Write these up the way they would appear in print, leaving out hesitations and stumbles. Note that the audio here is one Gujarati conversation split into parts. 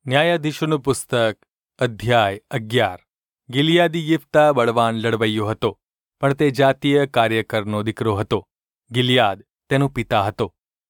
ન્યાયાધીશોનું પુસ્તક અધ્યાય 11. ગિલિયાદી યિફ્તા બળવાન લડવૈયો હતો, પણ તે જાતીય કાર્યકરનો દીકરો હતો. ગિલિયાદ તેનો પિતા હતો.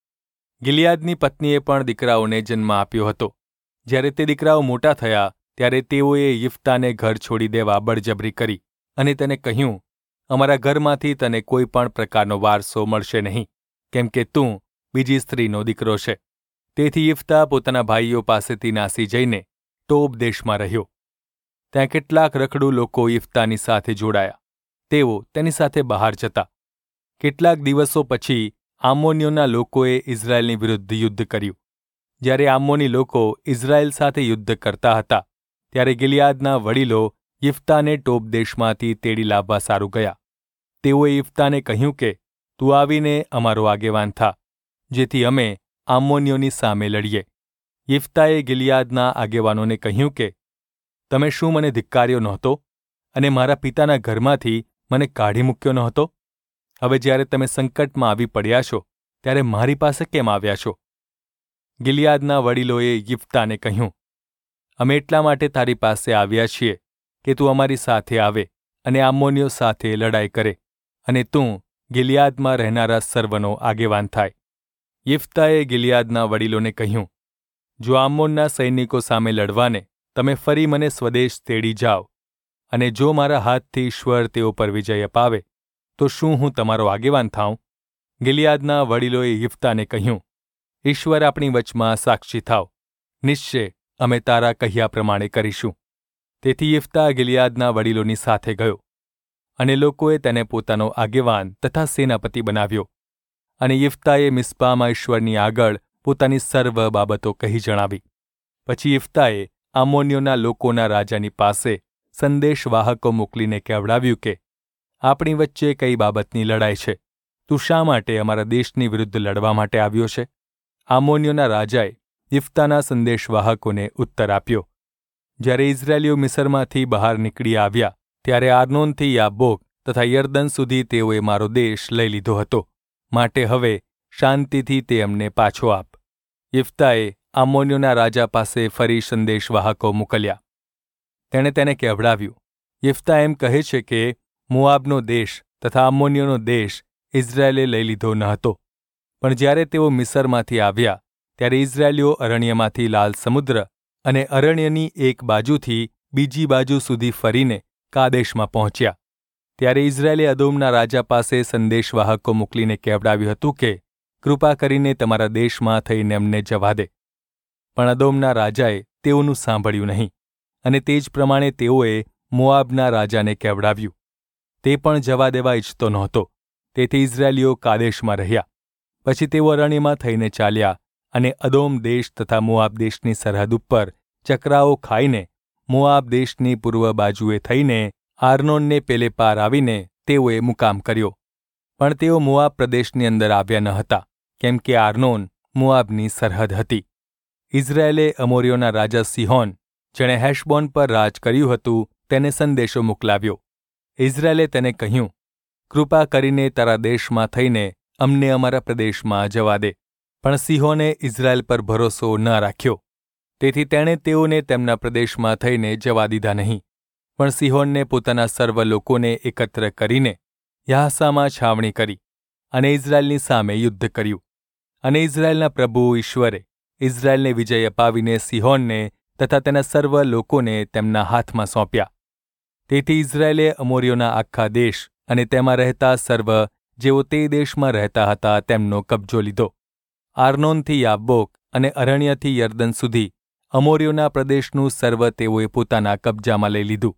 ગિલિયાદની પત્નીએ પણ દીકરાઓને જન્મ આપ્યો હતો. જ્યારે તે દીકરાઓ મોટા થયા ત્યારે તેઓએ યિફ્તાને ઘર છોડી દેવા બળજબરી કરી અને તેને કહ્યું, અમારા ઘરમાંથી તને કોઈ પણ પ્રકારનો વારસો મળશે નહીં, કેમ કે તું બીજી સ્ત્રીનો દીકરો છે. તેથી યિફ્તા પોતાના ભાઈઓ પાસેથી નાસી જઈને ટોબ દેશમાં રહ્યો. ત્યાં કેટલાક રખડુ લોકો યિફ્તાની સાથે જોડાયા. તેઓ તેની સાથે બહાર જતા. કેટલાક દિવસો પછી આમોનીઓના લોકોએ ઇઝરાયેલની વિરુદ્ધ યુદ્ધ કર્યું. જ્યારે આમોની લોકો ઇઝરાયેલ સાથે યુદ્ધ કરતા હતા ત્યારે ગિલિયાદના વડીલો યિફ્તાને ટોબ દેશમાંથી તેડી લાવવા સારું ગયા. તેઓએ યિફ્તાને કહ્યું કે તું આવીને અમારો આગેવાન થા, જેથી અમે આમોનીઓની સામે લડીએ. યિફ્તાએ ગિલિયાદના આગેવાનોને કહ્યું કે તમે શું મને ધિક્કાર્યો નહોતો અને મારા પિતાના ઘરમાંથી મને કાઢી મૂક્યો નહોતો? હવે જ્યારે તમે સંકટમાં આવી પડ્યા છો ત્યારે મારી પાસે કેમ આવ્યા છો? ગિલિયાદના વડીલોએ યિફ્તાને કહ્યું, અમે એટલા માટે તારી પાસે આવ્યા છીએ કે તું અમારી સાથે આવે અને આમોનીઓ સાથે લડાઈ કરે અને તું ગિલિયાદમાં રહેનારા સર્વનો આગેવાન થાય. યિફ્તાએ ગિલિયાદના વડીલોને કહ્યું, જો આમોનના સૈનિકો સામે લડવાને તમે ફરી મને સ્વદેશ તેડી જાઓ અને જો મારા હાથથી ઈશ્વર તેઓ પર વિજય અપાવે તો શું હું તમારો આગેવાન થાઉં? ગિલિયાદના વડીલોએ યિફ્તાને કહ્યું, ઈશ્વર આપણી વચમાં સાક્ષી થાવ, નિશ્ચય અમે તારા કહ્યા પ્રમાણે કરીશું. તેથી યિફ્તા ગિલિયાદના વડીલોની સાથે ગયો અને લોકોએ તેને પોતાનો આગેવાન તથા સેનાપતિ બનાવ્યો. અને યિફ્તાએ મિસ્પામાં ઈશ્વરની આગળ પોતાની સર્વ બાબતો કહી જણાવી. પછી યિફ્તાએ આમોનીઓના લોકોના રાજાની પાસે સંદેશવાહકો મોકલીને કહેવડાવ્યું કે આપણી વચ્ચે કઈ બાબતની લડાઈ છે? તું શા માટે અમારા દેશની વિરુદ્ધ લડવા માટે આવ્યો છે? આમોનીઓના રાજાએ યિફ્તાના સંદેશવાહકોને ઉત્તર આપ્યો, જ્યારે ઇઝરાયેલીઓ મિસરમાંથી બહાર નીકળી આવ્યા ત્યારે આર્નોનથી યાબ્બોક તથા યર્દન સુધી તેઓએ મારો દેશ લઈ લીધો હતો, માટે હવે શાંતિથી તે અમને પાછો આપ. યિફ્તાએ આમોનીઓના રાજા પાસે ફરી સંદેશવાહકો મોકલ્યા. તેણે તેને કહેવડાવ્યું, યિફ્તા એમ કહે છે કે મોઆબનો દેશ તથા આમોનીઓનો દેશ ઇઝરાયેલે લઈ લીધો ન હતો, પણ જ્યારે તેઓ મિસરમાંથી આવ્યા ત્યારે ઇઝરાયેલીઓ અરણ્યમાંથી લાલ સમુદ્ર અને અરણ્યની એક બાજુથી બીજી બાજુ સુધી ફરીને કાદેશમાં પહોંચ્યા. ત્યારે ઇઝરાયેલે અદોમના રાજા પાસે સંદેશવાહકો મોકલીને કહેવડાવ્યું હતું કે કૃપા કરીને તમારા દેશમાં થઈને અમને જવા દે. પણ અદોમના રાજાએ તેઓનું સાંભળ્યું નહીં અને તે જ પ્રમાણે તેઓએ મોઆબના રાજાને કહેવડાવ્યું. તે પણ જવા દેવા ઈચ્છતો નહોતો. તેથી ઇઝરાયેલીઓ કાદેશમાં રહ્યા. પછી તેઓ અરણ્યમાં થઈને ચાલ્યા અને અદોમ દેશ તથા મોઆબ દેશની સરહદ ઉપર ચકરાઓ ખાઈને મોઆબ દેશની પૂર્વ બાજુએ થઈને આર્નોનને પેલે પાર આવીને તેઓએ મુકામ કર્યો. પણ તેઓ મોઆબ પ્રદેશની અંદર આવ્યા ન હતા, કેમ કે આર્નોન મોઆબની સરહદ હતી. ઇઝરાયેલે અમોરીઓના રાજા સિહોન, જેણે હેશબોન પર રાજ કર્યું હતું, તેને સંદેશો મોકલાવ્યો. ઇઝરાયેલે તેને કહ્યું, કૃપા કરીને તારા દેશમાં થઈને અમને અમારા પ્રદેશમાં જવા દે. પણ સિહોને ઇઝરાયેલ પર ભરોસો ન રાખ્યો, તેથી તેણે તેઓને તેમના પ્રદેશમાં થઈને જવા દીધા નહીં. પણ સિહોનને પોતાના સર્વ લોકોને એકત્ર કરીને યાહસામાં છાવણી કરી અને ઇઝરાયેલની સામે યુદ્ધ કર્યું. અને ઇઝરાયેલના પ્રભુ ઈશ્વરે ઇઝરાયેલને વિજય અપાવીને સિહોનને તથા તેના સર્વ લોકોને તેમના હાથમાં સોંપ્યા. તેથી ઇઝરાયેલે અમોરીઓના આખા દેશ અને તેમાં રહેતા સર્વ જેઓ તે દેશમાં રહેતા હતા તેમનો કબજો લીધો. આર્નોનથી યાબ્બોક અને અરણ્યથી યર્દન સુધી અમોરીઓના પ્રદેશનું સર્વ તેઓએ પોતાના કબજામાં લઈ લીધું.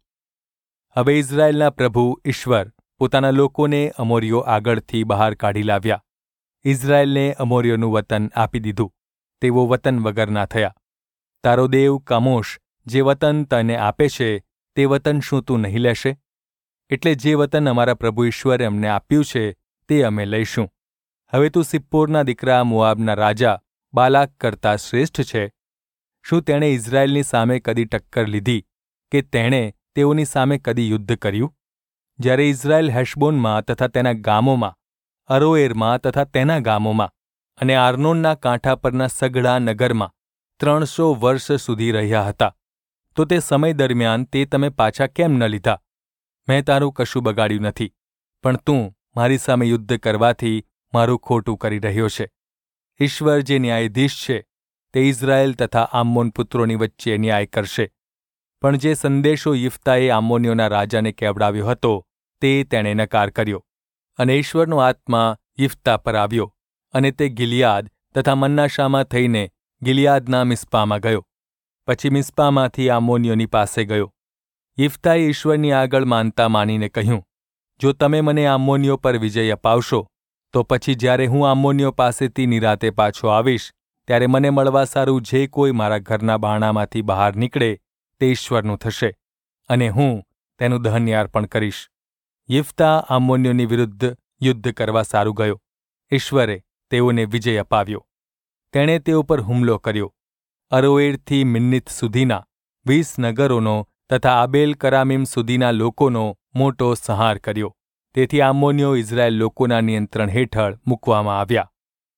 હવે ઇઝરાયેલના પ્રભુ ઈશ્વર પોતાના લોકોને અમોરીઓ આગળથી બહાર કાઢી લાવ્યા. ઇઝરાયેલને અમોરીઓનું વતન આપી દીધું. તેઓ વતન વગરના થયા. તારો દેવ કામોશ જે વતન તને આપે છે તે વતન શું તું નહીં લેશે? એટલે જે વતન અમારા પ્રભુ ઈશ્વરે અમને આપ્યું છે તે અમે લઈશું. હવે તું સિપ્પોરના દીકરા મોઆબના રાજા બાલાક કરતાં શ્રેષ્ઠ છે? શું તેણે ઇઝરાયેલની સામે કદી ટક્કર લીધી કે તેણે તેઓની સામે કદી યુદ્ધ કર્યું? જ્યારે ઇઝરાયેલ હેશબોનમાં તથા તેના ગામોમાં, અરોએરમાં તથા તેના ગામોમાં અને આર્નોનના કાંઠા પરના સઘળા નગરમાં 300 વર્ષ સુધી રહ્યા હતા, તો તે સમય દરમિયાન તે તમે પાછા કેમ ન લીધા? મેં તારું કશું બગાડ્યું નથી, પણ તું મારી સામે યુદ્ધ કરવાથી મારું ખોટું કરી રહ્યો છે. ઈશ્વર જે ન્યાયાધીશ છે તે ઇઝરાયેલ તથા આમોન પુત્રોની વચ્ચે ન્યાય કરશે. પણ જે સંદેશો યિફ્તાએ આમોનીઓના રાજાને કહેવડાવ્યો હતો તે તેણે નકાર કર્યો, અને ઈશ્વરનો આત્મા યિફ્તા પર આવ્યો, અને તે ગિલિયાદ તથા મન્નાશામાં થઈને ગિલિયાદના મિસ્પામાં ગયો. પછી મિસ્પામાંથી આમોનીઓની પાસે ગયો. યિફ્તાએ ઈશ્વરની આગળ માનતા માનીને કહ્યું, જો તમે મને આમોનીઓ પર વિજય અપાવશો, તો પછી જ્યારે હું આમોનીઓ પાસેથી નિરાતે પાછો આવીશ, ત્યારે મને મળવા સારું જે કોઈ મારા ઘરના બારણામાંથી બહાર નીકળે તે ઈશ્વરનું થશે, અને હું તેનું દહનયાર્પણ કરીશ. યિફ્તા આમોનીઓની વિરુદ્ધ યુદ્ધ કરવા સારું ગયો. ઈશ્વરે તેઓને વિજય અપાવ્યો. તેણે તેઓ પર હુમલો કર્યો. અરોએરથી મિન્નિત સુધીના 20 નગરોનો તથા આબેલ કરામીમ સુધીના લોકોનો મોટો સંહાર કર્યો. તેથી આમોનીઓ ઇઝરાયેલ લોકોના નિયંત્રણ હેઠળ મૂકવામાં આવ્યા.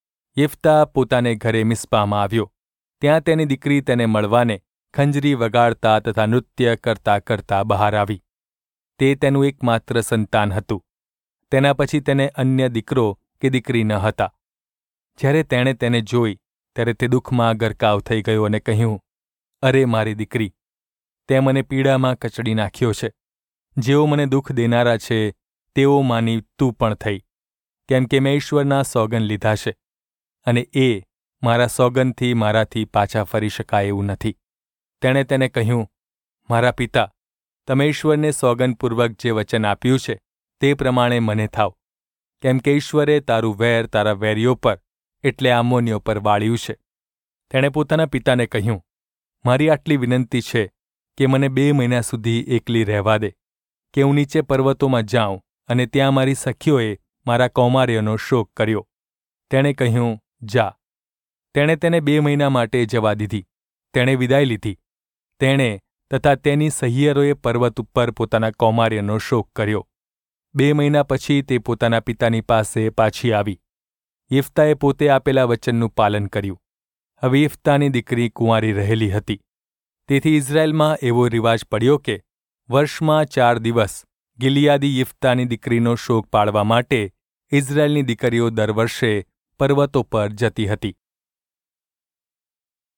યિફ્તા પોતાને ઘરે મિસ્પામાં આવ્યો. ત્યાં તેની દીકરી તેને મળવાને ખંજરી વગાડતા તથા નૃત્ય કરતા કરતા બહાર આવી. તે તેનું એકમાત્ર સંતાન હતું. તેના પછી તેને અન્ય દીકરો કે દીકરી ન હતા. જ્યારે તેણે તેને જોઈ ત્યારે તે દુઃખમાં ગરકાવ થઈ ગયો અને કહ્યું, અરે મારી દીકરી, તે મને પીડામાં કચડી નાખ્યો છે. જેઓ મને દુઃખ દેનારા છે તેઓ માની તું પણ થઈ, કેમ કે મેં ઈશ્વરના સોગન લીધા છે, અને એ મારા સોગનથી મારાથી પાછા ફરી શકાય એવું નથી. તેણે તેને કહ્યું, મારા પિતા, તમે ઈશ્વરને સોગનપૂર્વક જે વચન આપ્યું છે તે પ્રમાણે મને થાવ, કેમ કે ઈશ્વરે તારું વેર તારા વેરીઓ પર એટલે આમોનીઓ પર વાળ્યું છે. તેણે પોતાના પિતાને કહ્યું, મારી આટલી વિનંતી છે કે મને 2 મહિના સુધી એકલી રહેવા દે, કે હું નીચે પર્વતોમાં જાઉં અને ત્યાં મારી સખીઓએ મારા કૌમાર્યનો શોક કર્યો. તેણે કહ્યું, જા. તેણે તેને 2 મહિના માટે જવા દીધી. તેણે વિદાય લીધી. તેણે તથા તેની સહિયરોએ પર્વત ઉપર પોતાના કૌમાર્યનો શોક કર્યો. 2 મહિના પછી તે પોતાના પિતાની પાસે પાછી આવી. યિફ્તાએ પોતે આપેલા વચનનું પાલન કર્યું. હવે યિફ્તાની દીકરી કુંવારી રહેલી હતી. તેથી ઇઝરાયેલમાં એવો રિવાજ પડ્યો કે વર્ષમાં 4 દિવસ ગિલિયાદી યિફ્તાની દીકરીનો શોક પાળવા માટે ઇઝરાયેલની દીકરીઓ દર વર્ષે પર્વતો પર જતી હતી.